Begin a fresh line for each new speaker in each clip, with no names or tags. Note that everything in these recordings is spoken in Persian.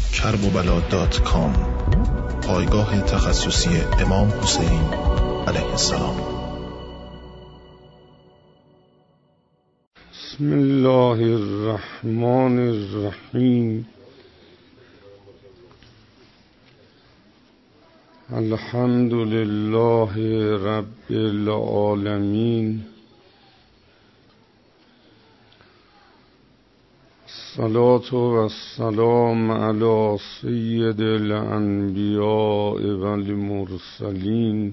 kerbobala.com، پایگاه تخصصی امام حسین علیه السلام.
بسم الله الرحمن الرحیم. الحمد لله رب العالمین. الصلاة والسلام علی سید الانبیاء والمرسلین،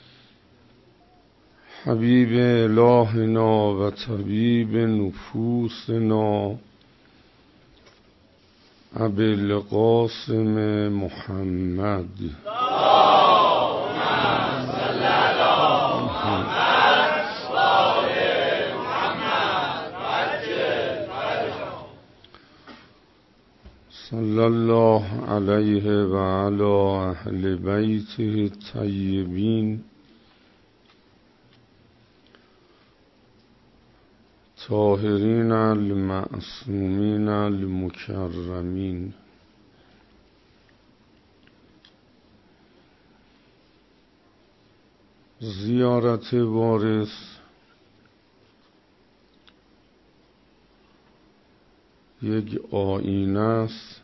حبیب الهنا و طبیب نفوسنا ابی القاسم محمد. صلی الله علیه و علی اهل بیته الطیبین طاهرین المعصومین المکرمین. زیارت وارث یک آیینه است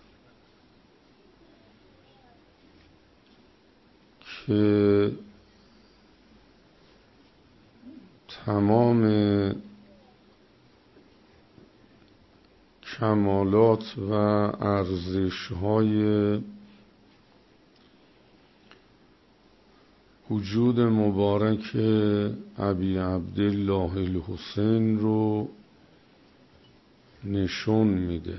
که تمام کمالات و ارزش‌های وجود مبارک ابی عبدالله الحسین رو نشون میده.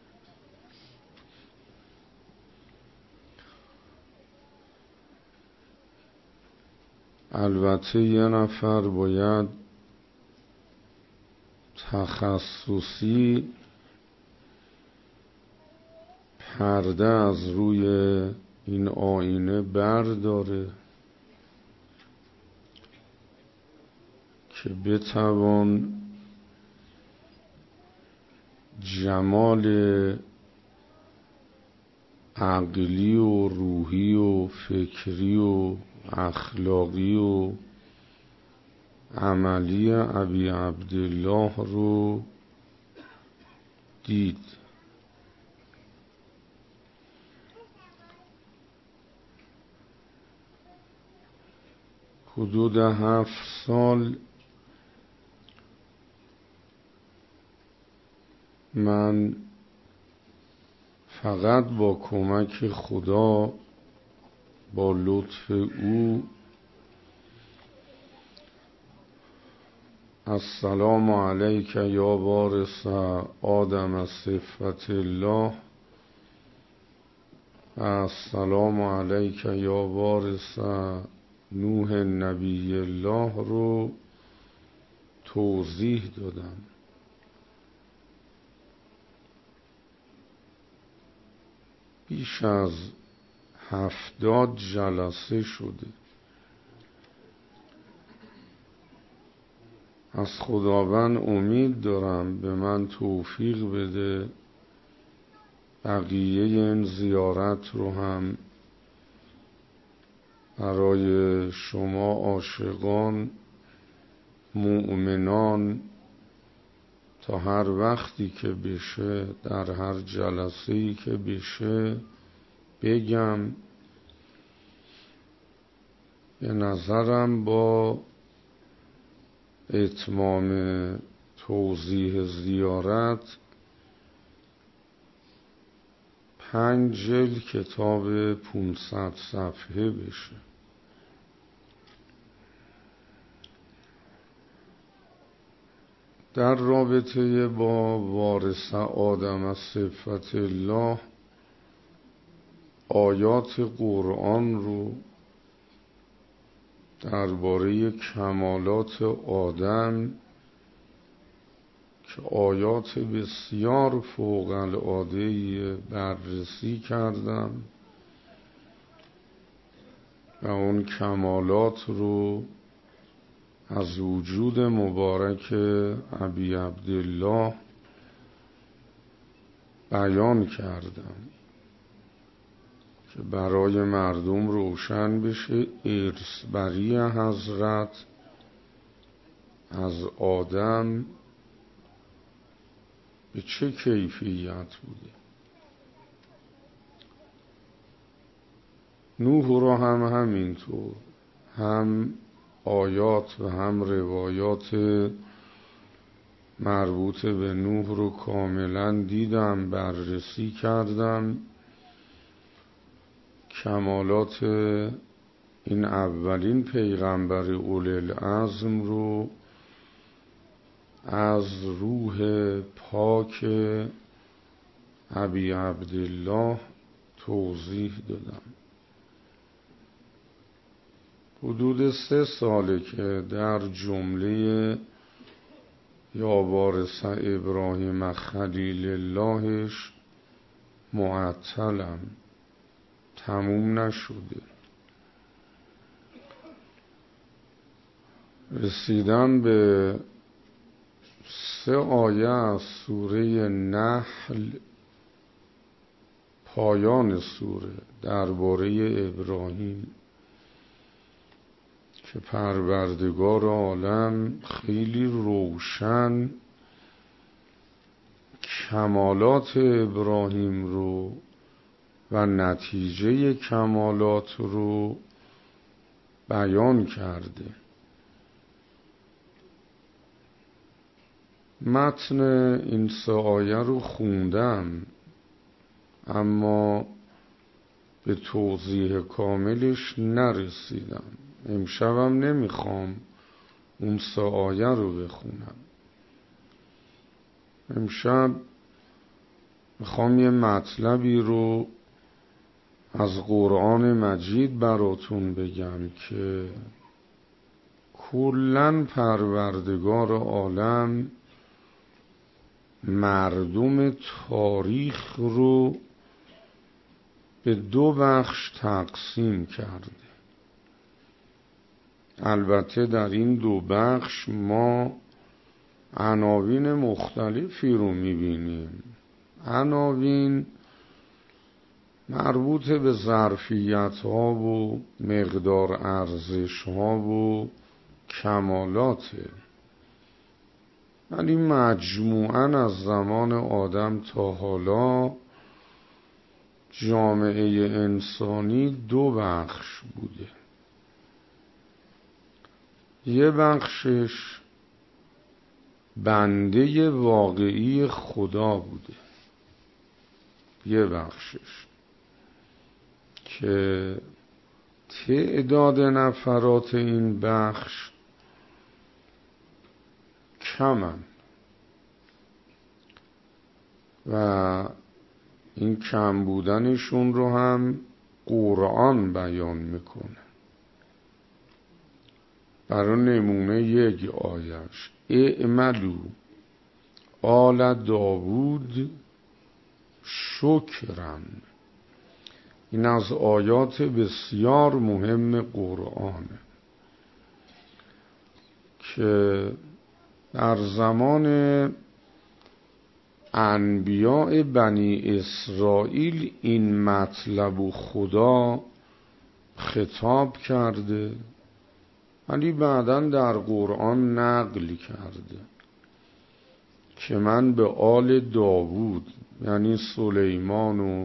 البته یه نفر باید تخصصی پرده از روی این آینه برداره که بتوان جمال عقلی و روحی و فکری و اخلاقی و عملی ابی عبدالله رو دید. حدود 7 سال من فقط با کمک خدا، با لطف او، السلام علیک یا وارث آدم صفت الله، السلام علیک یا وارث نوح نبی الله رو توضیح دادم. بیش از 70 جلسه شده. از خداوند امید دارم به من توفیق بده بقیه این زیارت رو هم برای شما عاشقان مؤمنان تا هر وقتی که بشه، در هر جلسه‌ای که بشه بگم. به نظرم با اتمام توضیح زیارت 5 جلد کتاب 500 صفحه بشه. در رابطه با وارث آدم صفت الله آیات قرآن رو درباره کمالات آدم که آیات بسیار فوق العاده بررسی کردم و اون کمالات رو از وجود مبارک ابی عبدالله بیان کردم. که برای مردم روشن بشه ارثبری حضرت از آدم به چه کیفیت بوده. نوح رو هم همینطور، هم آیات و هم روایات مربوط به نوح رو کاملا دیدم، بررسی کردم. کمالات این اولین پیغمبر اولوالعزم رو از روح پاک ابی عبدالله توضیح دادم. حدود 3 ساله که در جمله یا وارث ابراهیم خلیل اللهش معطلم، تموم نشده. رسیدن به 3 آیه از سوره نحل، پایان سوره، درباره ابراهیم که پروردگار عالم خیلی روشن کمالات ابراهیم رو و نتیجه کمالات رو بیان کرده. متن این 3 آیه رو خوندم، اما به توضیح کاملش نرسیدم. امشبم نمیخوام اون 3 آیه رو بخونم. امشب میخوام یه مطلبی رو از قرآن مجید براتون بگم که کلاً پروردگار عالم مردم تاریخ رو به 2 بخش تقسیم کرده. البته در این 2 بخش ما عناوین مختلفی رو میبینیم. عناوین مربوط به ظرفیت ها و مقدار ارزش ها و کمالاته، ولی مجموعاً از زمان آدم تا حالا جامعه انسانی 2 بخش بوده. یه بخشش بنده واقعی خدا بوده، یه بخشش که تعداد نفرات این بخش کمن و این کم بودنشون رو هم قرآن بیان میکنه. برای نمونه یک آیش اعملوا آل داوود شکرن، این از آیات بسیار مهم قرآنه که در زمان انبیاء بنی اسرائیل این مطلب و خدا خطاب کرده، ولی بعداً در قرآن نقل کرده که من به آل داوود یعنی سلیمان و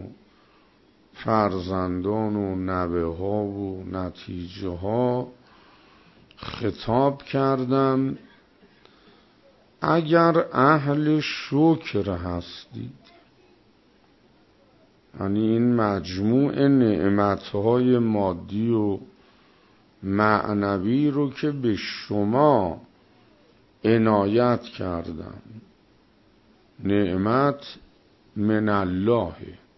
فرزندان و نوه ها و نتیجه ها خطاب کردم اگر اهل شکر هستید. یعنی این مجموع نعمتهای مادی و معنوی رو که به شما عنایت کردم، نعمت من الله،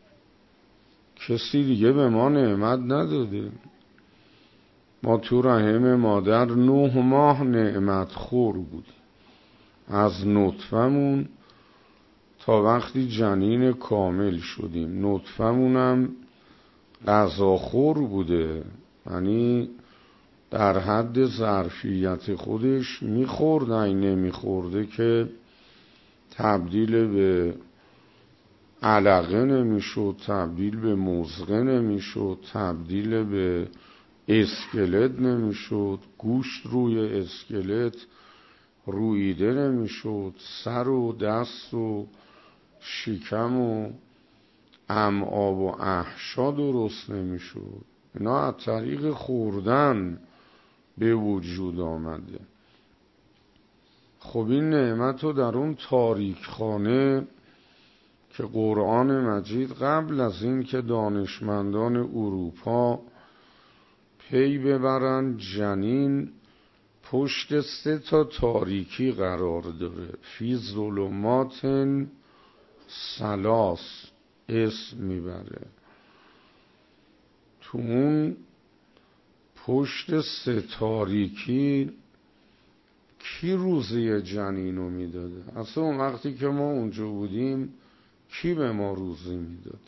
کسی دیگه به ما نعمت نداده. ما تو رحم مادر 9 ماه نعمت خور بودیم، از نطفمون تا وقتی جنین کامل شدیم. نطفمونم غذاخور بوده، یعنی در حد ظرفیت خودش میخورد، این نمیخورده که تبدیل به علقه نمیشد، تبدیل به مزغه نمیشد، تبدیل به اسکلت نمیشد، گوشت روی اسکلت رویده نمیشد، سر و دست و شکم و امعا و احشا درست نمیشد. اینا از طریق خوردن به وجود آمده. خب این نعمت رو در اون تاریک خانه که قرآن مجید قبل از این که دانشمندان اروپا پی ببرن جنین پشت 3 تاریکی قرار داره، فی ظلمات 3 اسم میبره. تو اون پشت 3 تاریکی کی روزی جنینو میداده؟ اصلا اون وقتی که ما اونجا بودیم کی به ما روزی میداد؟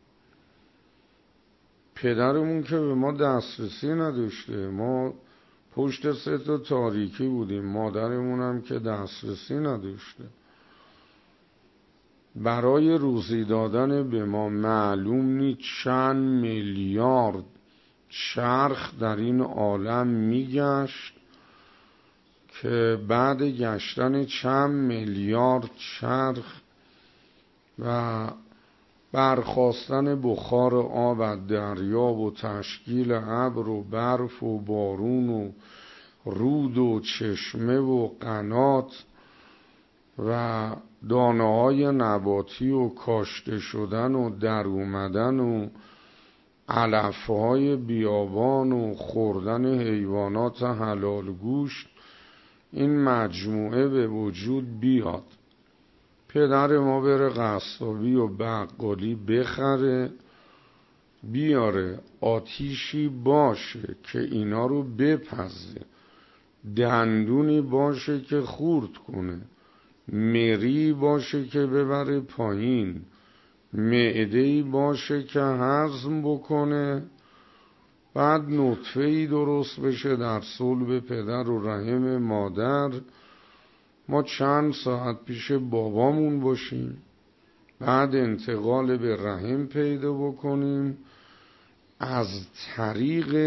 پدرمون که به ما دسترسی نداشته، ما پشت 3 تاریکی بودیم، مادرمون هم که دسترسی نداشته. برای روزی دادن به ما معلوم نیست چند میلیارد چرخ در این عالم میگشت که بعد گشتن چند میلیارد چرخ و برخاستن بخار آب از دریا و تشکیل ابر و برف و بارون و رود و چشمه و قنات و دانه‌های نباتی و کاشته شدن و در اومدن و علف‌های بیابان و خوردن حیوانات حلال گوشت، این مجموعه به وجود بیاد. پدر ما بره قصابی و بقالی بخره بیاره، آتیشی باشه که اینا رو بپزه، دندونی باشه که خورد کنه، مری باشه که ببره پایین، معده‌ای باشه که هضم بکنه، بعد نطفه‌ای درست بشه در صلب پدر و رحم مادر، ما چند ساعت پیش بابامون باشیم، بعد انتقال به رحم پیدا بکنیم، از طریق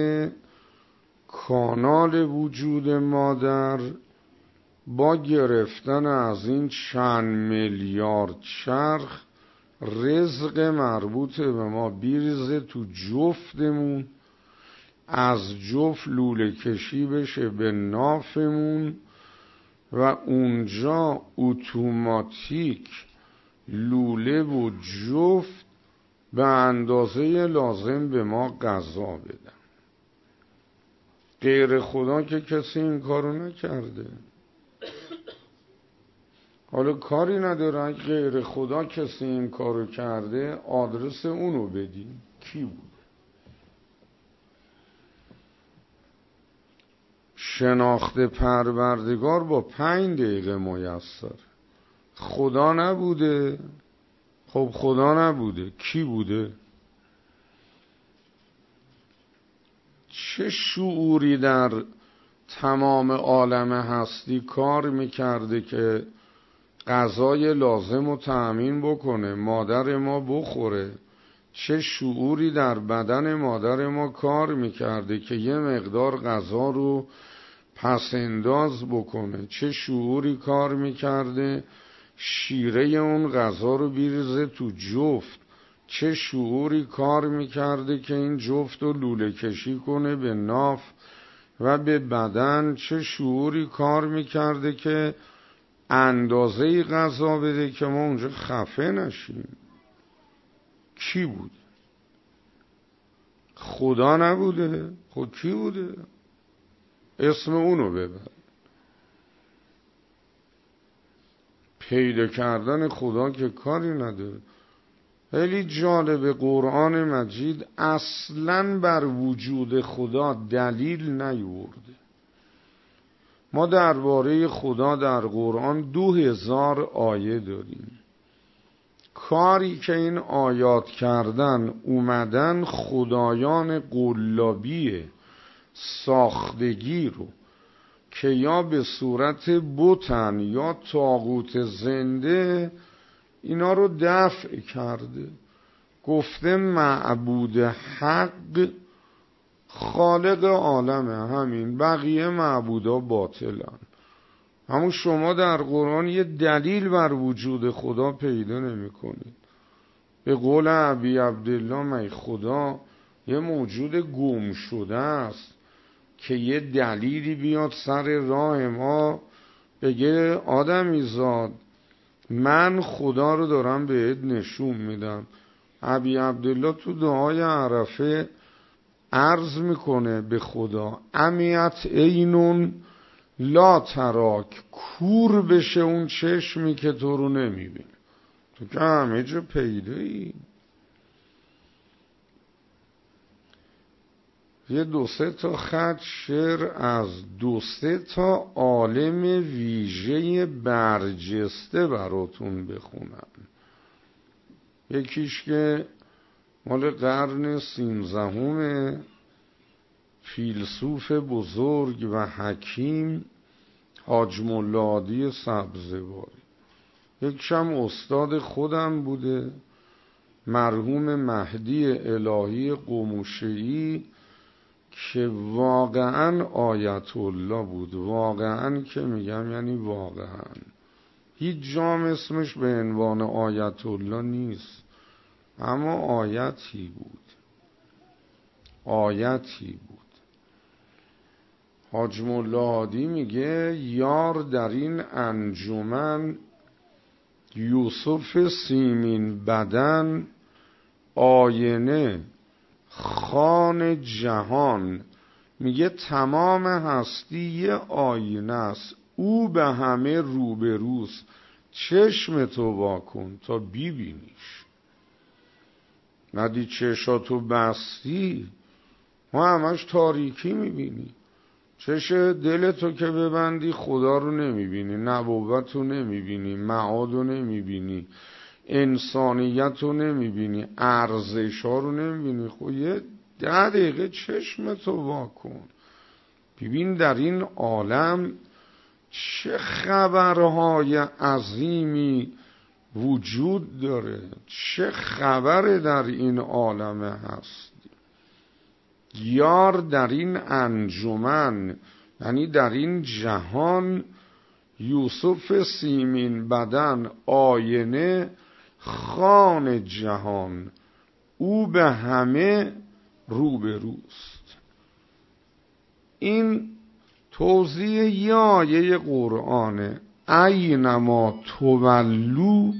کانال وجود مادر با گرفتن از این چند میلیارد چرخ رزق مربوط به ما بیریزه تو جفتمون، از جفت لوله کشی بشه به نافمون و اونجا اتوماتیک لوله و جفت به اندازه لازم به ما غذا بدن. غیر خدا که کسی این کارو نکرده. حالا کاری نداره اگه غیر خدا کسی این کارو کرده آدرس اونو بدیم. کی بود؟ شناخت پروردگار با 5 دقیقه میسر. خدا نبوده. خب خدا نبوده، کی بوده؟ چه شعوری در تمام عالم هستی کار میکرده که غذای لازم رو تأمین بکنه، مادر ما بخوره؟ چه شعوری در بدن مادر ما کار میکرده که یه مقدار غذا رو پس انداز بکنه؟ چه شعوری کار میکرده شیره اون غذا رو بیریزه تو جفت؟ چه شعوری کار میکرده که این جفت رو لوله کشی کنه به ناف و به بدن؟ چه شعوری کار میکرده که اندازه غذا بده که ما اونجا خفه نشیم؟ کی بود؟ خدا نبوده؟ خود کی بوده؟ اسم اونو ببر. پیدا کردن خدا که کاری نداره. خیلی جالب، قرآن مجید اصلاً بر وجود خدا دلیل نیورده. ما درباره خدا در قرآن 2000 آیه داریم. کاری که این آیات کردن اومدن خدایان قلابی ساختگی رو که یا به صورت بتن یا طاغوت زنده اینا رو دفع کرده. گفته معبود حق خالق عالمه، همین، بقیه معبودا باطلن. همون شما در قرآن یه دلیل بر وجود خدا پیدا نمی کنید. به قول ابی عبدالله می خدا یه موجود گم شده است که یه دلیلی بیاد سر راه ما بگه آدمی زاد من خدا رو دارم بهت نشون میدم. ابی عبدالله تو دعای عرفه عرض میکنه به خدا امیت اینون لا تراک، کور بشه اون چشمی که تو رو نمیبینه. تو که همه جا پیدایی. یه 2-3 تا خط شعر از 2-3 تا عالم ویژه برجسته براتون بخونم. یکیش که مال قرن 13 فیلسوف بزرگ و حکیم حاج ملا عادی سبزواری. یکشم استاد خودم بوده مرحوم مهدی الهی قموشه‌ای که واقعا آیت الله بود. واقعا که میگم یعنی واقعا هیچ جام اسمش به عنوان آیت الله نیست، اما آیتی بود. آیتی بود. حاج ملا عادی میگه یار در این انجمن یوسف سیمین بدن آینه خان جهان. میگه تمام هستی یه آینه است، او به همه روبروست، چشم تو واکن تا بیبینیش. ندی چشاتو بستی ما همش تاریکی میبینی. چش دلتو که ببندی خدا رو نمیبینی، نبوت رو نمیبینی، معاد رو نمیبینی، انسانیت رو نمیبینی، ارزش ها رو نمیبینی. خب یه 10 دقیقه چشمتو واکن ببین در این عالم چه خبرهای عظیمی وجود داره، چه خبر در این عالم هست. یار در این انجمن یعنی در این جهان یوسف سیمین بدن آینه خان جهان، او به همه روبروست. این توضیح یه آیه قرآنه اینما تولو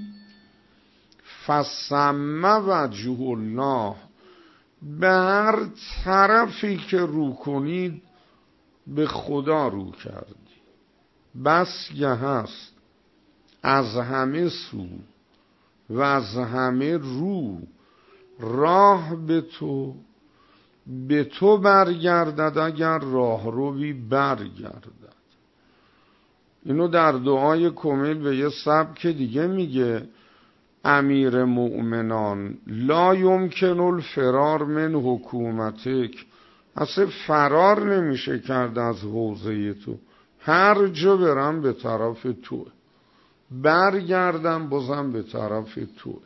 فثم وجه الله. به هر طرفی که رو کنید به خدا رو کردی. بس که هست از همه سو و از همه رو راه به تو برگردد اگر راه روی برگردد. اینو در دعای کمیل به یه سبک دیگه میگه امیر مؤمنان لا یمکن الفرار من حکومتک. اصلا فرار نمیشه کرد از حوزه تو، هر جا برم به طرف تو، برگردم بازم به طرف تو.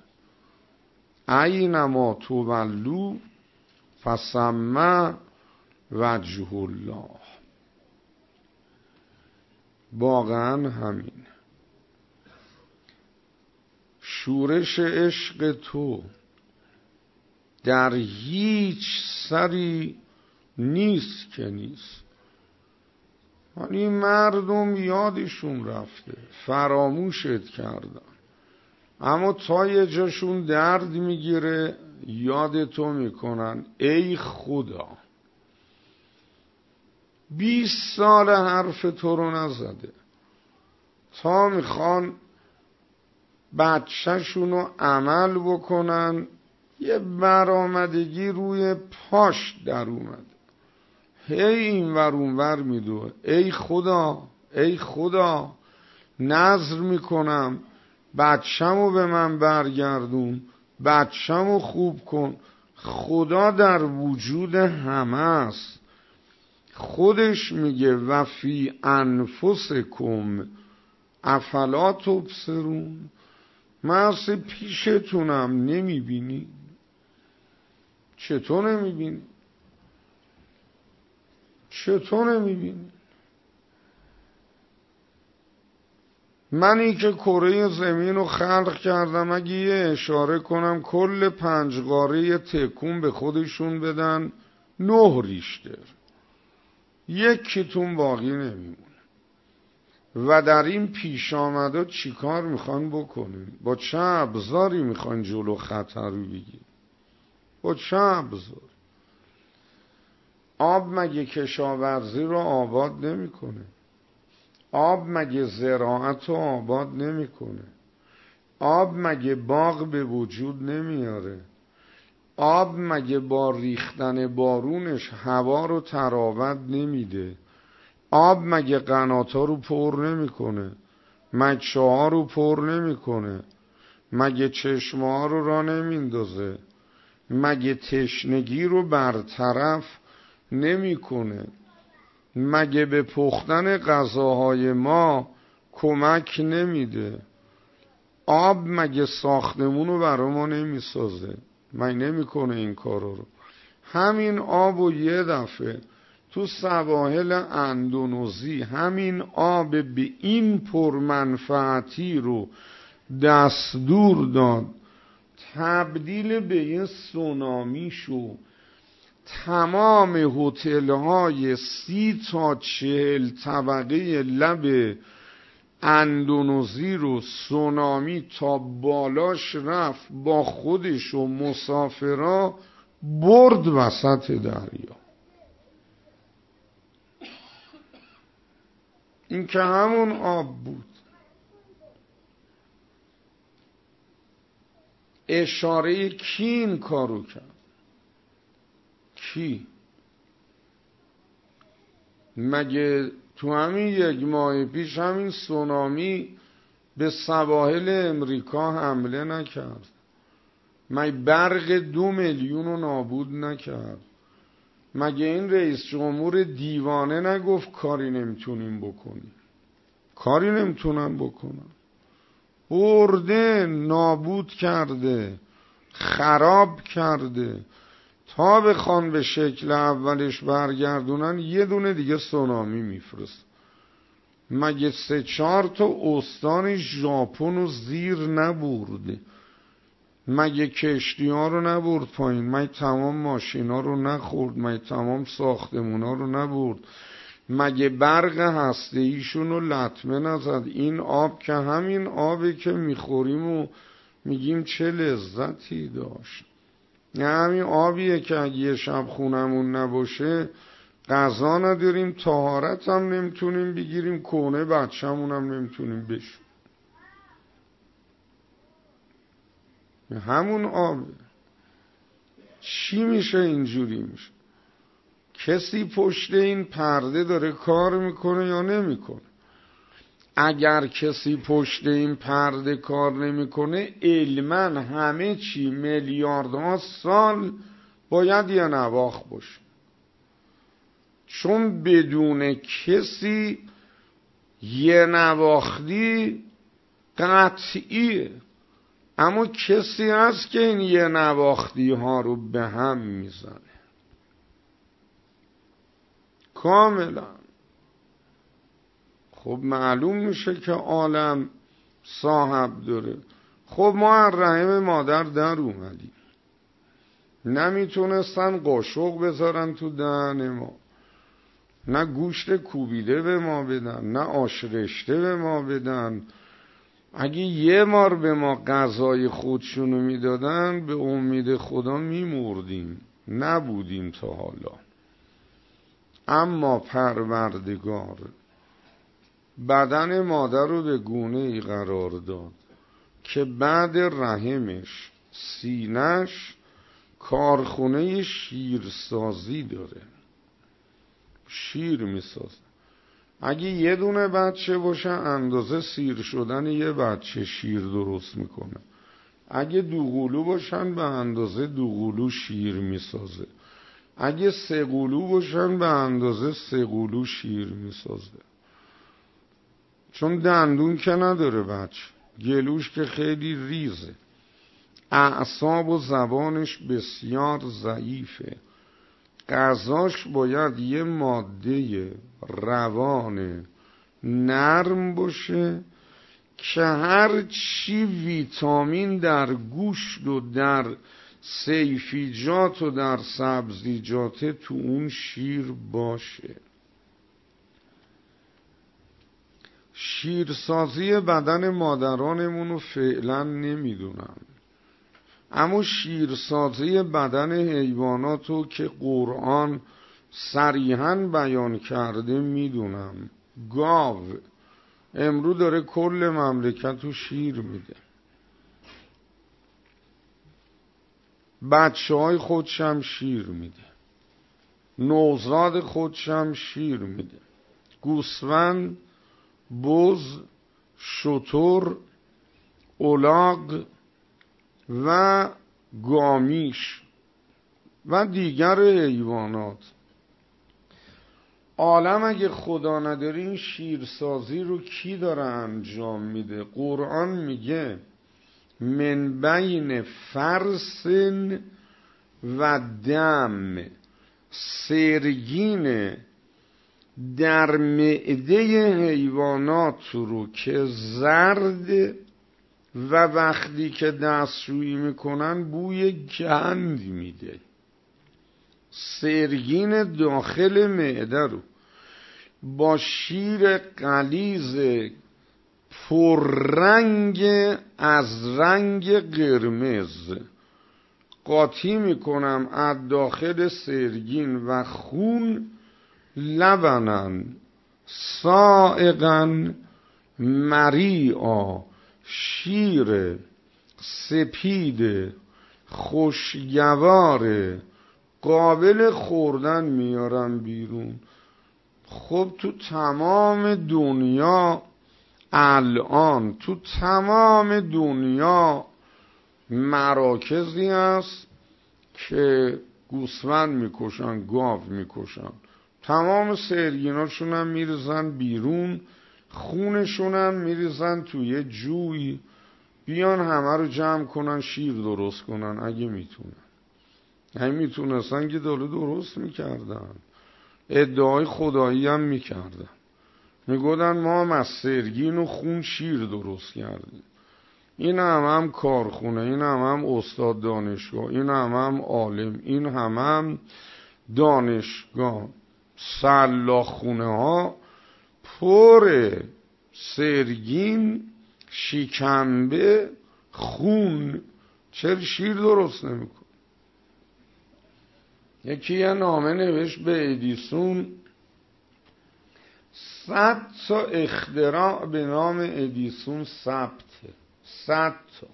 اینما تولو فثم وجه الله. واقعا همین شورش عشق تو در هیچ سری نیست که نیست. یعنی مردم یادشون رفته، فراموشت کردن، اما تا یه جاشون درد میگیره یادتو میکنن ای خدا 20 سال حرف تو رو نزده، تا میخوان بچه‌شونو عمل بکنن یه برآمدگی روی پاش در اومده، هی این ور اون ور میدوه. ای خدا ای خدا نذر میکنم بچه‌مو به من برگردون، بچه‌مو خوب کن. خدا در وجود همه است. خودش میگه و فی انفسکم افلا تبصرون. من اصلا پیشتونم، نمیبینی؟ چطور نمیبینی؟ چطور نمیبینی؟ منی که کره زمین رو خلق کردم، اگه یه اشاره کنم کل 5 قاره تکون به خودشون بدن 9 ریشتر، یکیتون باقی نمیمونه. و در این پیش آمده چی کار میخوان بکنین؟ با چه ابزاری میخوان جلو خطر رو بگیرن؟ با چه ابزار؟ آب مگه کشاورزی رو آباد نمیکنه؟ آب مگه زراعت رو آباد نمیکنه؟ آب مگه باغ به وجود نمیاره؟ آب مگه با ریختن بارونش هوا رو تراوت نمیده؟ آب مگه قناتا رو پر نمیکنه؟ مچه ها رو پر نمیکنه؟ مگه چشمه ها رو راه نمیندازه؟ مگه تشنگی رو برطرف نمیکنه؟ مگه به پختن غذاهای ما کمک نمیده؟ آب مگه ساختمون رو برای ما نمیسازه؟ مگه نمیکنه این کارا رو؟ همین آب و یه دفعه تو سواحل اندونزی همین آب به این پرمنفعتی رو دستور داد تبدیل به یه سونامی شو. تمام هتل‌های 30 تا 40 طبقه لب اندونزی رو سونامی تا بالاش رفت، با خودش و مسافرا برد وسط دریا. این که همون آب بود. اشاره کی این کارو کرد؟ کی؟ مگه تو همین 1 ماه پیش همین سونامی به سواحل امریکا حمله نکرد؟ مگه برق 2 میلیون رو نابود نکرد؟ مگه این رئیس جمهور دیوانه نگفت کاری نمیتونیم بکنیم؟ کاری نمیتونن بکنن. برده، نابود کرده، خراب کرده. تا بخوان به شکل اولش برگردونن یه دونه دیگه سونامی میفرست. مگه 3-4 تا استان ژاپن رو زیر نبرده؟ مگه کشتی ها رو نبرد پایین؟ مگه تمام ماشین ها رو نخورد؟ مگه تمام ساختمون ها رو نبرد؟ مگه برق هسته ایشون رو لطمه نزد؟ این آب که همین آبی که میخوریم و میگیم چه لذتی داشت. نه همین آبیه که اگه یه شب خونمون نباشه غذا نداریم، طهارت هم نمیتونیم بگیریم، کونه بچه‌مون هم نمیتونیم بشیم. همون آب. چی میشه اینجوری میشه؟ کسی پشت این پرده داره کار میکنه یا نمیکنه؟ اگر کسی پشت این پرده کار نمیکنه، علما همه چی میلیاردها سال باید یه نواخت باشه. چون بدون کسی یه نواختی قطعیه. اما کسی هست که این یه نواختی ها رو به هم میزنه کاملا. خب معلوم میشه که عالم صاحب داره. خب ما از رحم مادر در اومدیم، نمیتونستن قاشق بذارن تو دهن ما، نه گوشت کوبیده به ما بدن، نه آش رشته به ما بدن. اگه یه بار به ما غذای خودشونو میدادن به امید خدا میمردیم، نبودیم تا حالا. اما پروردگار بدن مادر رو به گونه ای قرار داد که بعد رحمش سینش کارخونه شیرسازی داره، شیر میسازه. اگه یه دونه بچه باشه اندازه سیر شدن یه بچه شیر درست میکنه. اگه 2 قلو باشن به اندازه 2 قلو شیر میسازه. اگه 3 قلو باشن به اندازه 3 قلو شیر میسازه. چون دندون که نداره بچه. گلوش که خیلی ریزه، اعصاب و زبانش بسیار ضعیفه. غذاش باید یه ماده روان نرم باشه که هر چی ویتامین در گوشت و در سیفیجات و در سبزیجات تو اون شیر باشه. شیرسازی بدن مادرانمون رو فعلا نمیدونم، اما شیرسازی بدن حیوانات رو که قرآن صریحاً بیان کرده میدونم. گاو امروز داره کل مملکت رو شیر میده، بچه های خودشم شیر میده، نوزاد خودشم شیر میده. گوسفند، بز، شتر، الاغ و گامیش و دیگر حیوانات. عالم اگه خدا نداره این شیرسازی رو کی داره انجام میده؟ قرآن میگه من بین فرس و دم، سرگین در معده حیوانات رو که زرد و وقتی که دستشویی میکنن بوی گند میده. سرگین داخل معده رو با شیر غلیظ پررنگ از رنگ قرمز قاطی میکنم از داخل سرگین و خون، لبنن سائغن مریعا، شیر سپید خوشگوار قابل خوردن میارن بیرون. خب تو تمام دنیا الان، تو تمام دنیا مراکزی هست که گوسفند میکشن، گاو میکشن، تمام سرگیناشون هم میریزن بیرون، خونشون هم میریزن توی جوی، بیان همه رو جمع کنن شیر درست کنن. اگه میتونن، اگه میتونستن که درست میکردن، ادعای خدایی هم میکردن، میگودن ما هم از سرگین و خون شیر درست کردیم. این هم کارخونه، این هم استاد دانشگاه، این هم عالم، این هم دانشگاه، سلاخونه ها پر سرگین، شکمبه، خون. چرا شیر درست نمیکن؟ یکی یه نامه نوشت به ادیسون، 100 تا اختراع به نام ادیسون ثبته، 100 تا.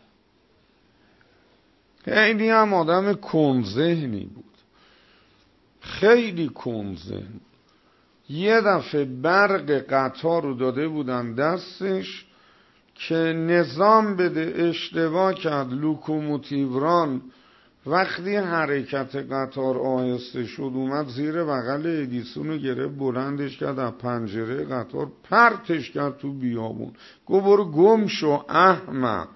خیلی هم آدم کنذهنی بود، خیلی کنذهن. یه دفعه برق قطار رو داده بودن دستش که نظام بده، اشتباه کرد. لوکوموتیوران وقتی حرکت قطار آهسته شد اومد زیر بغل ادیسون رو گرفت، بلندش کرد، از پنجره قطار پرتش کرد تو بیابون، گفت برو گم شو احمق.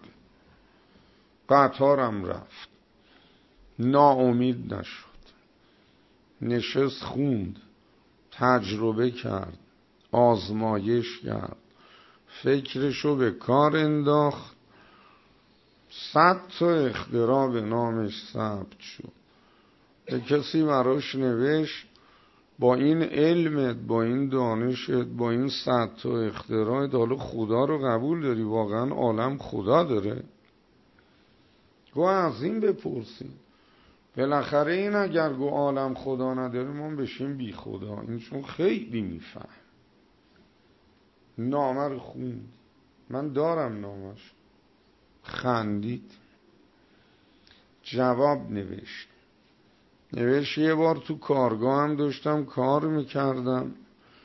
قطارم رفت، ناامید نشد، نشست خوند، تجربه کرد، آزمایش کرد، فکرشو به کار انداخت. 100 تا اختراع به نامش ثبت شد. به کسی براش نوشت با این علمت، با این دانشت، با این 100 تا اختراعت، حالا خدا رو قبول داری؟ واقعا عالم خدا داره؟ گو از این بپرسیم. بالاخره این اگر گو عالم خدا نداره ما بشیم بی خدا. این چون خیلی میفهم. نامه رو خوند، من دارم نامش، خندید، جواب نوشت یه بار تو کارگاه هم داشتم کار میکردم،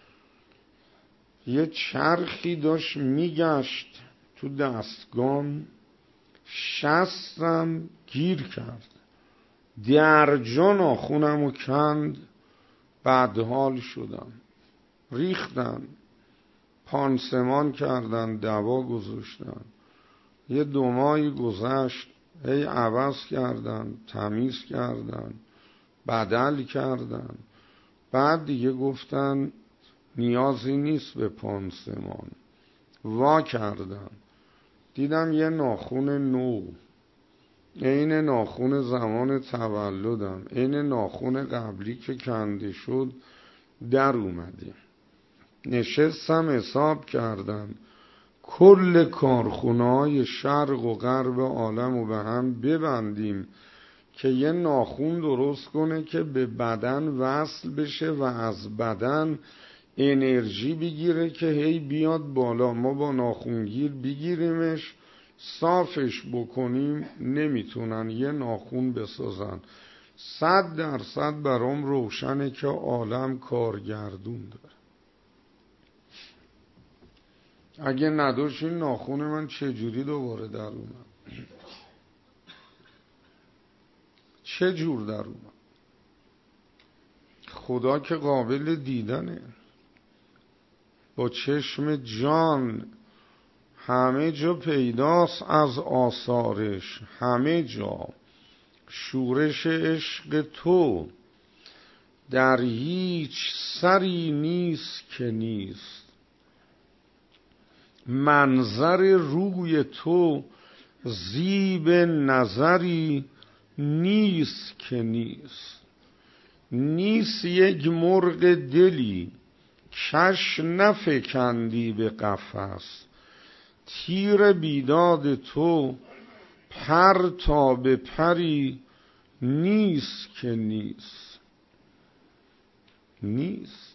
یه چرخی داشت میگشت تو دستگام، شستم گیر کرد، درجا ناخونمو کند، بدحال شدم، ریختن، پانسمان کردن، دوا گذاشتن، یه 2 ماهی گذشت، هی عوض کردن، تمیز کردن، بدل کردن. بعد دیگه گفتن نیازی نیست به پانسمان، وا کردن. دیدم یه ناخن نو، عین ناخن زمان تولدم، عین ناخن قبلی که کنده شد در اومده. نشستم حساب کردم کل کارخونه‌های شرق و غرب عالم رو به هم ببندیم که یه ناخن درست کنه که به بدن وصل بشه و از بدن انرژی بگیره که هی بیاد بالا. ما با ناخنگیر بگیریمش صافش بکنیم نمیتونن یه ناخن بسازن. 100% برام روشنه که عالم کارگردون داره. اگه نداشت این ناخن من چجوری دوباره در اومد؟ چه جور در اومد؟ خدا که قابل دیدنه، با چشم جان همه جا پیداست از آثارش، همه جا شورش عشق تو، در هیچ سری نیست که نیست. منظر روی تو زیب نظری نیست که نیست. نیست یک مرغ دلی کش نفکندی به قفس، تیر بیداد تو پر تا به پری نیست که نیست. نیست.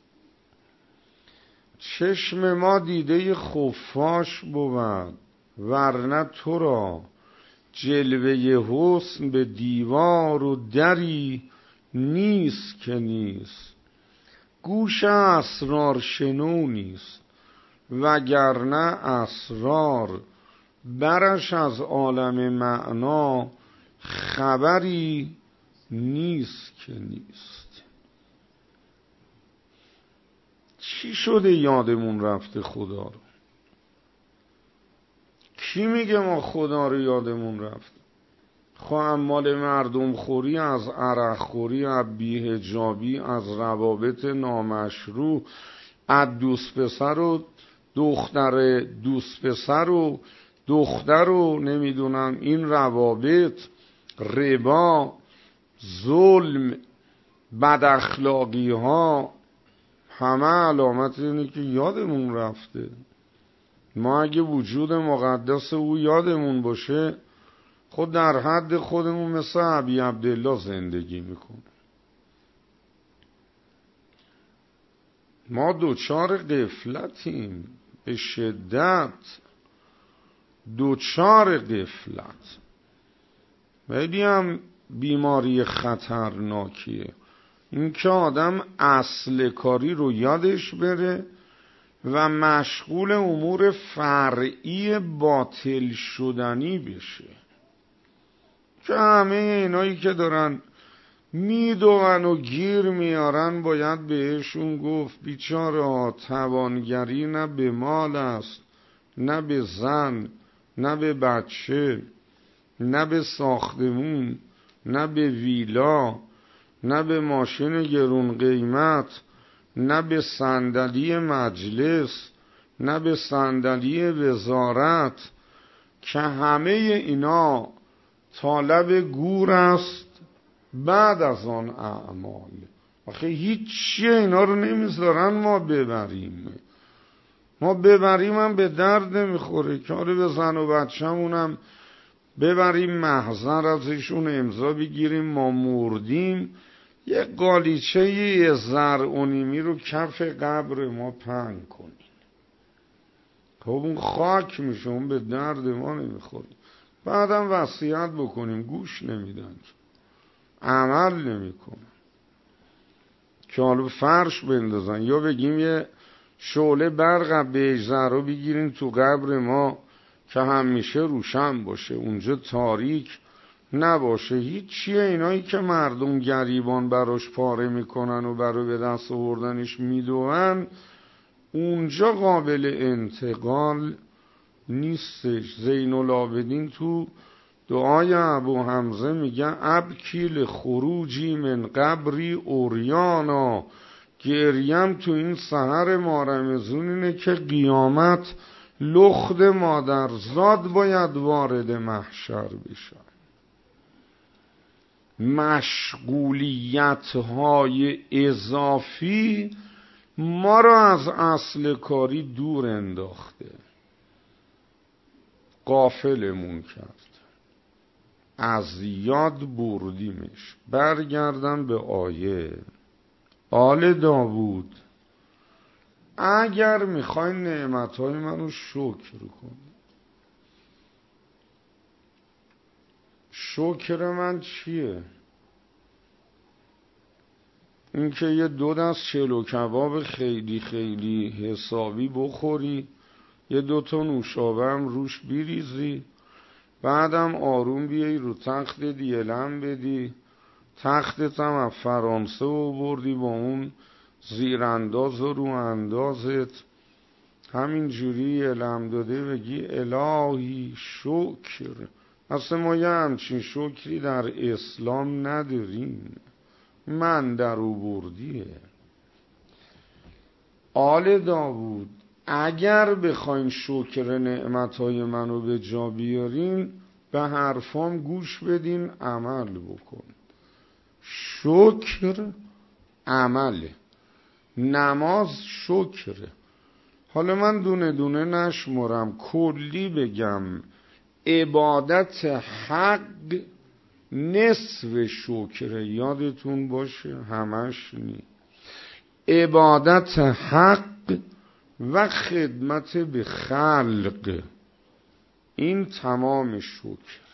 چشم ما دیده خفاش بود، ورنه تو را جلوه حسن به دیوار و دری نیست که نیست. گوش اسرار شنو نیست، وگرنه اسرار برش از عالم معنا خبری نیست که نیست. چی شده یادمون رفته خدا رو؟ کی میگه ما خدا رو یادمون رفته؟ خواهم مال مردم خوری، از عرق خوری، از بی‌حجابی، از روابط نامشروع، از دوست پسر و دختر دوست پسر و دختر و نمیدونم این روابط، ربا، ظلم، بد اخلاقی ها، همه علامت اینه که یادمون رفته. ما اگه وجود مقدس او یادمون باشه، خود در حد خودمون مثل ابی عبدالله زندگی میکنیم. ما دوچار غفلتیم، به شدت دوچار غفلت. خیلی هم بیماری خطرناکیه این که آدم اصل کاری رو یادش بره و مشغول امور فرعی باطل شدنی بشه، که همه اینایی که دارن میدون و گیر میارن باید بهشون گفت بیچاره ها، توانگری نه به مال است، نه به زن، نه به بچه، نه به ساختمون، نه به ویلا، نه به ماشین گرون قیمت، نه به صندلی مجلس، نه به صندلی وزارت، که همه اینا طالب گور است بعد از آن اعمال. آخه هیچی اینا رو نمیذارن ما ببریم. ما ببریم هم به درد نمیخوره. کار به زن و بچه‌مونم ببریم محضر ازشون امضا بگیریم ما مردیم، یه قالیچه یه زرعونیمی رو کف قبر ما پهن کنیم. خب اون خاک میشه، اون به درد ما نمیخوره. بعدم وصیت بکنیم، گوش نمیدن، عمل نمیکنن. که حالا فرش بندازن یا بگیم یه شعله برق بیجزه رو بگیرین تو قبر ما که همیشه روشن باشه، اونجا تاریک نباشه. هیچیه اینایی که مردم گریبان براش پاره میکنن و برای به دست آوردنش میدوئن، اونجا قابل انتقال نیستش. زین العابدین تو دعای ابو حمزه میگن ابکی خروجی من قبری اوریانا، گریم تو این سحر مارمزون اینه که قیامت لخت مادرزاد باید وارد محشر بشه. مشغولیت های اضافی ما را از اصل کاری دور انداخته، غافلمون کرد، از یاد بردیمش. برگردم به آیه. آل داوود اگر میخواین نعمتهای منو شکر کنی، شکر من چیه؟ اینکه یه 2 دست چلو کباب خیلی خیلی حسابی بخوری، یه 2 تا نوشابه هم روش بیریزی، بعدم آروم بیایی رو تخت دیلم بدی، تختت هم از فرانسه بردی با اون زیرانداز و رو اندازت، همین جوری علم داده بگی الهی شکر. اصلا ما یه همچین شکری در اسلام نداریم، من در او بردیه. آل داوود اگر بخواین شکر نعمتهای منو به جا بیارین، به حرفام گوش بدین، عمل بکن. شکر عمله، نماز شکره. حالا من دونه دونه نشمرم، کلی بگم. عبادت حق نصف شکره، یادتون باشه، همش نی. عبادت حق و خدمت به خلق، این تمام شکره.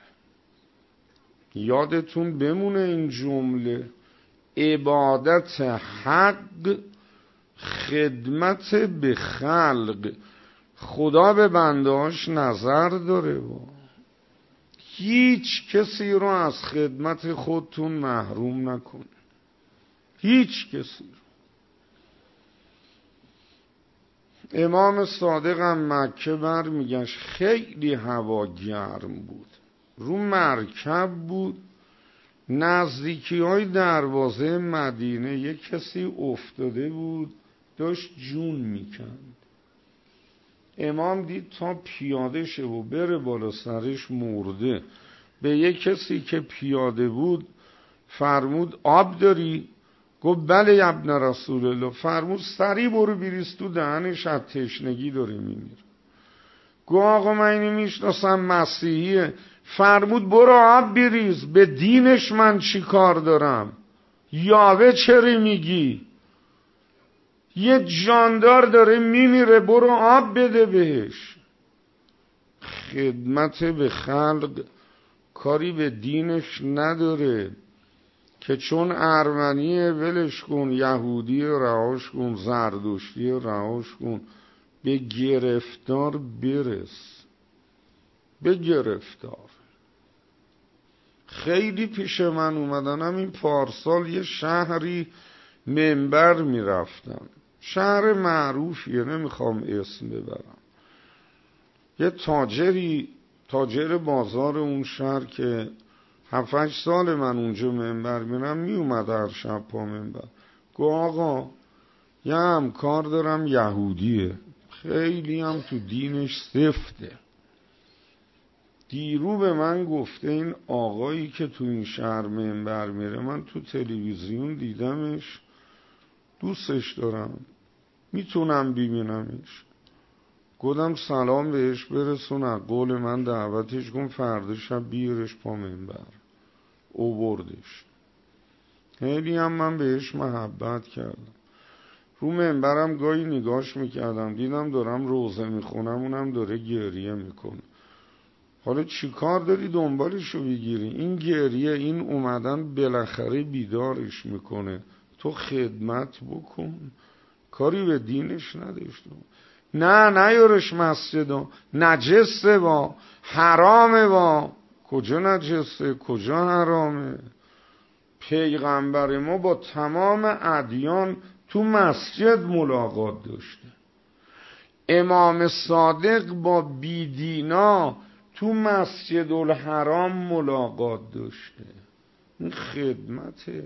یادتون بمونه این جمله، عبادت حق، خدمت به خلق. خدا به بندهاش نظر داره با. هیچ کسی رو از خدمت خودتون محروم نکن، هیچ کسی رو. امام صادق هم مکه برمیگشت، خیلی هوا گرم بود، رو مرکب بود، نزدیکی های دروازه مدینه یک کسی افتاده بود، داشت جون میکند. امام دید تا پیاده شه و بره بالا سرش مرده، به یک کسی که پیاده بود فرمود آب داری؟ گفت بله ابن رسول الله. فرمود سری برو بریز تو دهنش، از تشنگی داره میمیره. گفت آقا من اینو میشناسم مسیحیه. فرمود برو آب بریز، به دینش من چی کار دارم؟ یاوه چرا میگی؟ یه جاندار داره میمیره، برو آب بده بهش. خدمت به خلق کاری به دینش نداره که چون ارمنیه ولش کن، یهودی رهاش کن، زردشتی رهاش کن. به گرفتار برس، به گرفتار. خیلی پیش من اومدن، همین پارسال یه شهری منبر میرفتم، شهر معروفیه، نمیخوام اسم ببرم. یه تاجر بازار اون شهر که 7-8 سال من اونجا منبر میرم، میومد هر شب پا منبر. گفت آقا یه همکار دارم یهودیه، خیلی هم تو دینش سفته. دیرو به من گفته این آقایی که تو این شهر منبر میره، من تو تلویزیون دیدمش، دوستش دارم، میتونم ببینمش. گفتم سلام بهش برسون، قول من دعوتش کن، فردا شب بیارش پا منبر. اووردش. خیلی هم من بهش محبت کردم. رو منبرم گاهی نگاش میکردم، دیدم دارم روزه میخونم، اونم داره گریه میکنه. حالا چی کار داری دنبالشو بگیری؟ این گریه، این اومدن بالاخره بیدارش میکنه. تو خدمت بکن، کاری به دینش نداشته. نه یارش مسجد نجسه با حرامه با. کجا نجسه کجا حرامه؟ پیغمبر ما با تمام ادیان تو مسجد ملاقات داشته. امام صادق با بیدینا تو مسجد الحرام ملاقات داشته. این خدمته،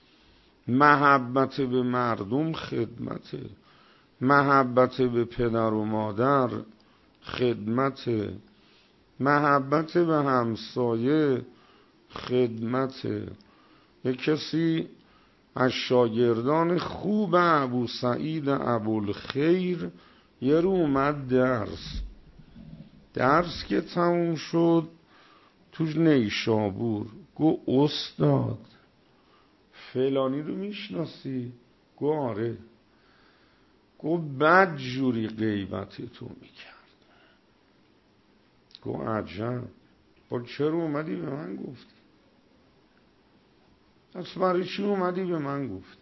محبت به مردم خدمته، محبت به پدر و مادر خدمته، محبت به همسایه خدمته. یک کسی از شاگردان خوب ابو سعید ابوالخیر یه رو اومد درس که تموم شد توش نیشابور، گو استاد فلانی رو میشناسی؟ گو آره. گو بد جوری غیبت تو میکرد. گو عجب، با چرا اومدی به من گفتی؟ از برای چی اومدی به من گفتی؟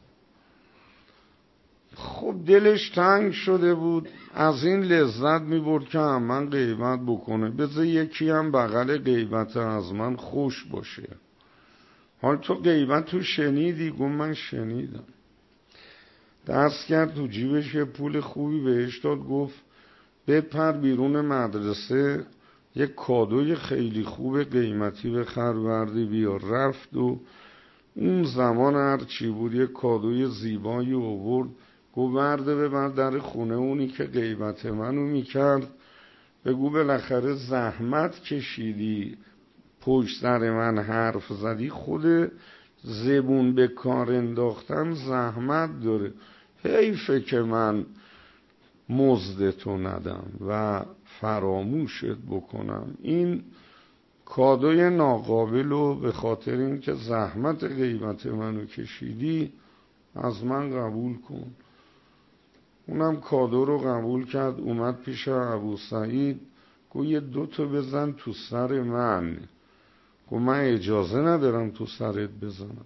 خب دلش تنگ شده بود، از این لذت میبرد که من غیبت بکنه، بذار یکی هم بغل غیبت از من خوش باشه. حال تو غیبت تو شنیدی؟ گفت من شنیدم. دست کرد تو جیبش یه پول خوبی بهش داد، گفت بپر بیرون مدرسه یه کادوی خیلی خوب قیمتی به خروردی بیار. رفت و اون زمان هر چی بود یه کادوی زیبایی آورد، گفت برده ببر در خونه اونی که غیبت منو میکرد، بگو بالاخره زحمت کشیدی پشت سر من حرف زدی، خود زبون به کار انداختن زحمت داره، حیفه که من مزدتو ندم و فراموشت بکنم. این کادوی ناقابل رو به خاطر اینکه زحمت غیبت منو کشیدی از من قبول کن. اونم کادو رو قبول کرد، اومد پیش ابو سعید، گو یه 2 بزن تو سر من. گو من اجازه ندارم تو سرت بزنم.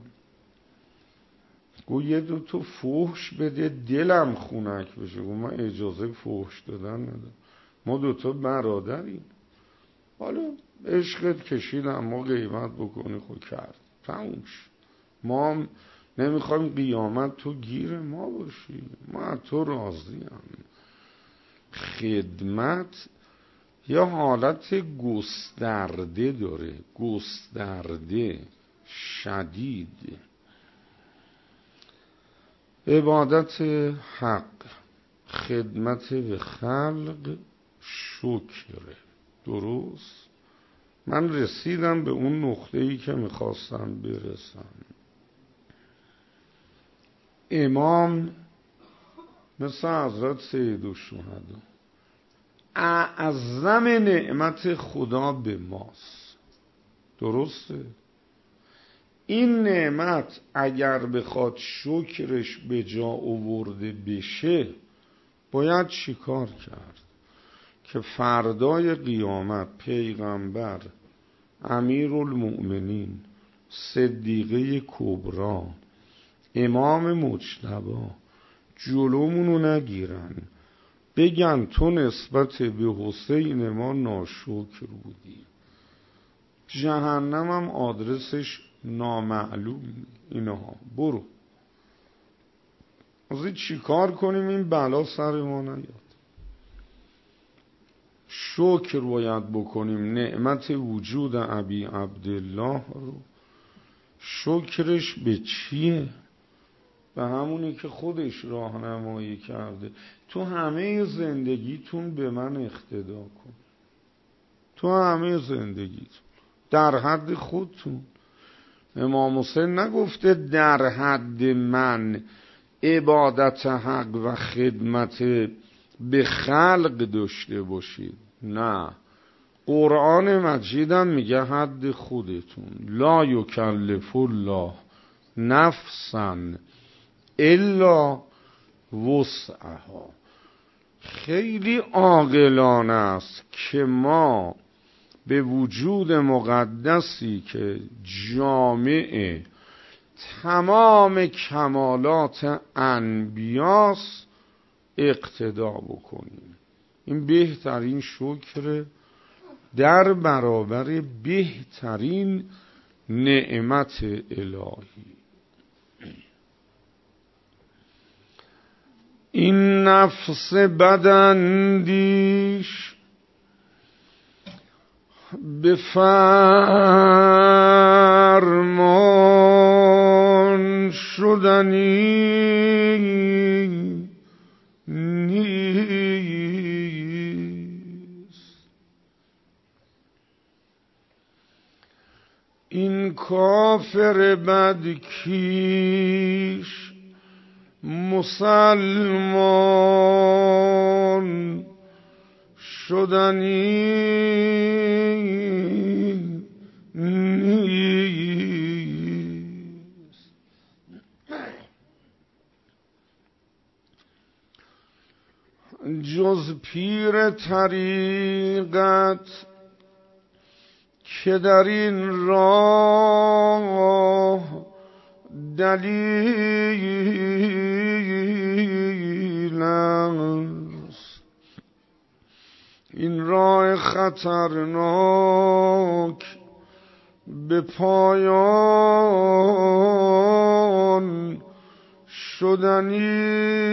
گو یه 2 فحش بده دلم خونک بشه. گو من اجازه فحش دادن ندارم، ما 2 برادریم. حالا عشقت کشیدم ما غیبت بکنی، خود کرد تموش. ما هم نمیخوایم قیامت تو گیر ما باشی، ما از تو راضیم. خدمت یا حالت گسترده داره، گسترده شدید. عبادت حق، خدمت به خلق، شکره. درست؟ من رسیدم به اون نقطه‌ای که میخواستم برسم. امام مثل حضرت سید الشهدا اعظم نعمت خدا به ماست. درسته؟ این نعمت اگر بخواد شکرش به جا آورده بشه باید چیکار کرد؟ که فردای قیامت پیغمبر، امیرالمؤمنین، صدیقه کبری، امام مجتبی جلومونو نگیرن بگن تو نسبت به حسین ما ناشکر بودی. جهنم هم آدرسش نامعلوم. اینها برو از چی کار کنیم این بلا سر ما نیاد. شکر باید بکنیم نعمت وجود ابی عبدالله رو. شکرش به چیه؟ به همونی که خودش راهنمایی کرده. تو همه زندگیتون به من اقتدا کن، تو همه زندگیتون در حد خودتون. امام حسین نگفته در حد من عبادت حق و خدمت به خلق داشته باشید. نه، قرآن مجیدم میگه حد خودتون. لا یکلف الله نفسا الا وسعها. خیلی عاقلانه است که ما به وجود مقدسی که جامع تمام کمالات انبیاست اقتدا بکنیم. این بهترین شکر در برابر بهترین نعمت الهی. این نفس بداندیش به فرمان شدنی نیست. این کافر بدکیش مسلمان شدنی نیست. جز پیر طریقت که در این راه دلیل است، این راه خطرناک به پایان شدنی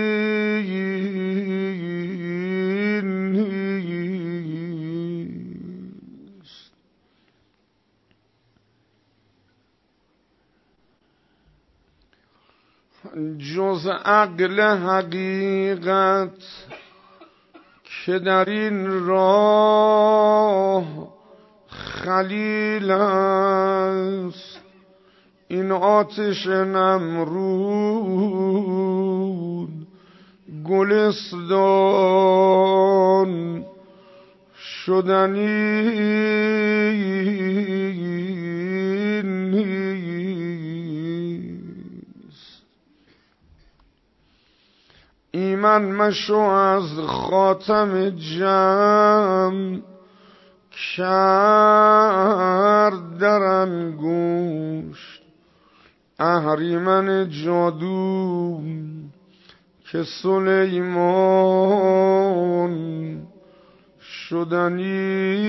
نیست. جز عقل حقیقت که در این راه خلیل است، این آتش نمرود گلستان شدنی نیست. ایمن مشو از خاتم جمع کرد در انگشت اهریمن جادو که سلیمان شدنی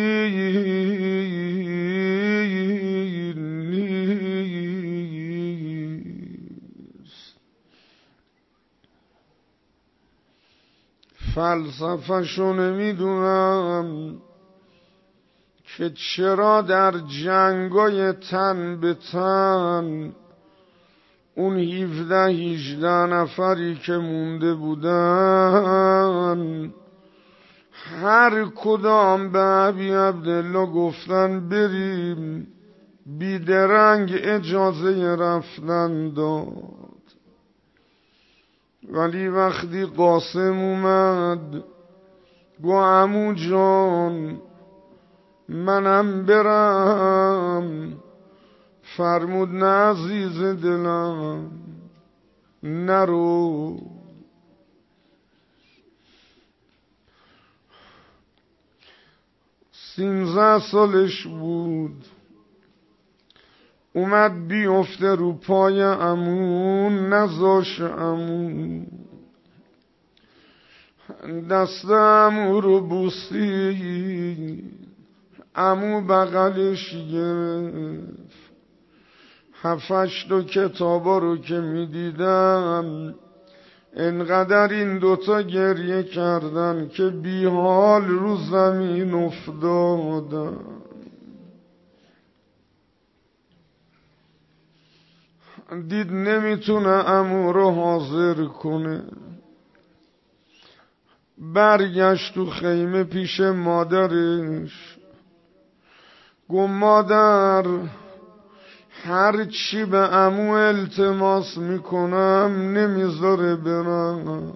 نیست. فلسفه‌شو نمیدونم که چرا در جنگای تن به تن اون 17-18 نفری که مونده بودن هر کدام به ابی عبدالله گفتن بریم، بیدرنگ اجازه رفتن داد. ولی وقتی قاسم اومد گو عمو جان منم برم، فرمود نه عزیز دلم نرو. 13 سالش بود، اومد بیفته رو پای عمو، نذاش عمو، دست عمو رو بوسی، عمو بغلش گرفت. 7-8 کتابا رو که میدیدم انقدر این دوتا گریه کردن که بی حال رو زمین افتادن. دید نمیتونه عمو رو حاضر کنه، برگشت تو خیمه پیش مادرش، گو مادر هر چی به عمو التماس میکنم نمیذاره برم.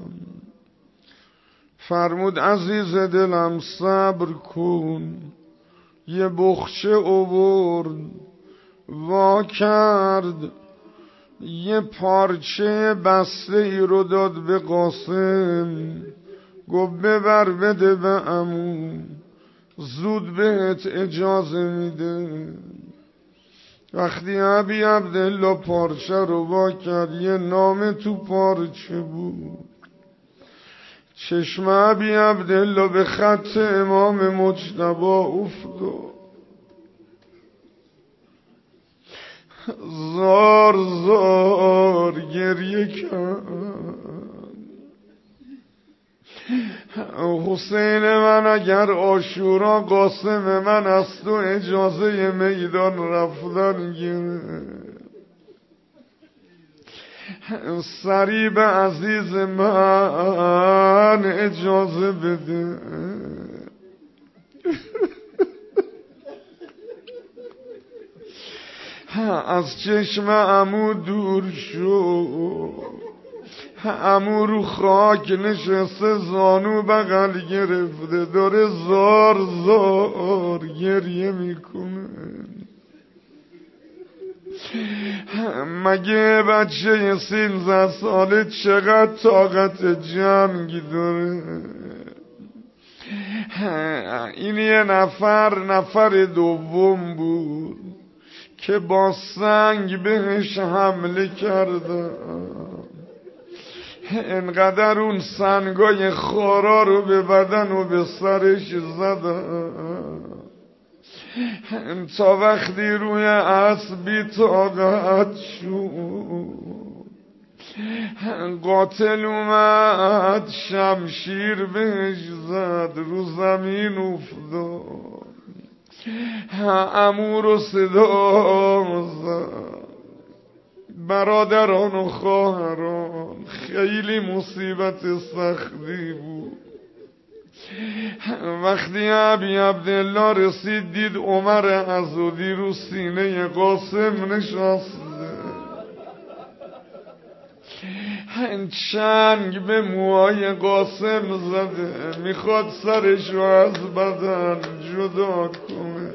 فرمود عزیز دلم صبر کن. یه بخچه آورد وا کرد، یه پارچه بسته ای رو داد به قاسم، گو ببر بده به عمو، زود بهت اجازه میده. وقتی ابی عبدالله پارچه رو وا کرد یه نامه تو پارچه بود. چشم ابی عبدالله به خط امام مجتبی افتاد، زار زار گریه کرد. حسین من اگر عاشورا قاسم من است و اجازه میدان رفتن گرفت، سری به عزیز من اجازه بده. از چشم عمو دور شو، عمو رو خاک نشسته زانو بغل گرفته داره زار زار گریه میکنه. مگه بچه 13 ساله چقدر طاقت جنگی داره؟ این یه نفر دوم بود که با سنگ بهش حمله کرده، انقدر اون سنگای خارا رو به بدن و به سرش زدن تا وقتی روی اسبی طاقت شد، قاتل اومد شمشیر بهش زد، رو زمین افتاد. عمو رو صدا زد، برادران و خواهران خیلی مصیبت سختی بود. وقتی ابی عبدالله رسید دید عمر عضدی رو سینه قاسم نشسته، چنگ به موهای قاسم زده، میخواد سرش رو از بدن جدا کنه.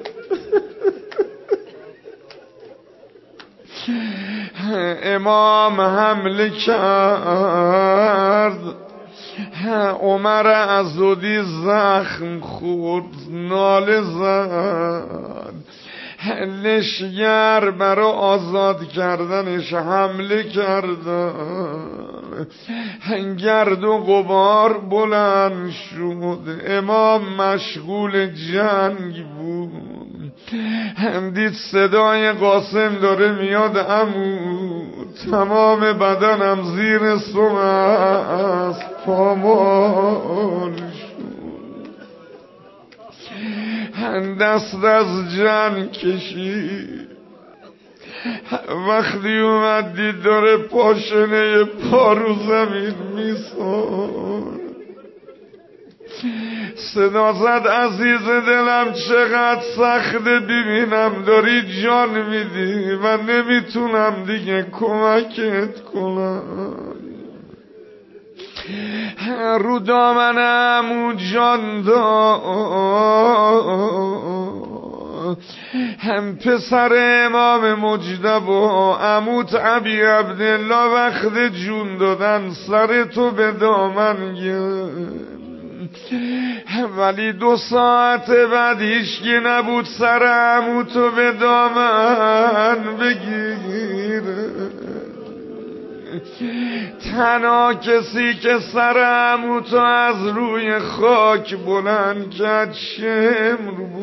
امام حمله کرد، عمر عضدی زخم خورد، ناله زد. لشگر برای آزاد کردنش حمله کردن، گرد و غبار بلند شد. امام مشغول جنگ بود، دید صدای قاسم داره میاد، عمو تمام بدنم زیر سم است پامال شد. دست از جنگ کشید، وقتی اومد دید داره پاشنه پا رو زمین میسان، صدا زد عزیز دلم چقدر سخته، ببینم داری جان میدی و نمیتونم دیگه کمکت کنم. رو دامنم جان داد، هم پسر امام مجتبی عموت ابی عبدالله وقت جون دادن سر تو به دامن گرفت، ولی 2 ساعت بعد هیچکی نبود سر عموتو به دامن بگیره. تنها کسی که سر عموتو از روی خاک بلند کرد شمر بود.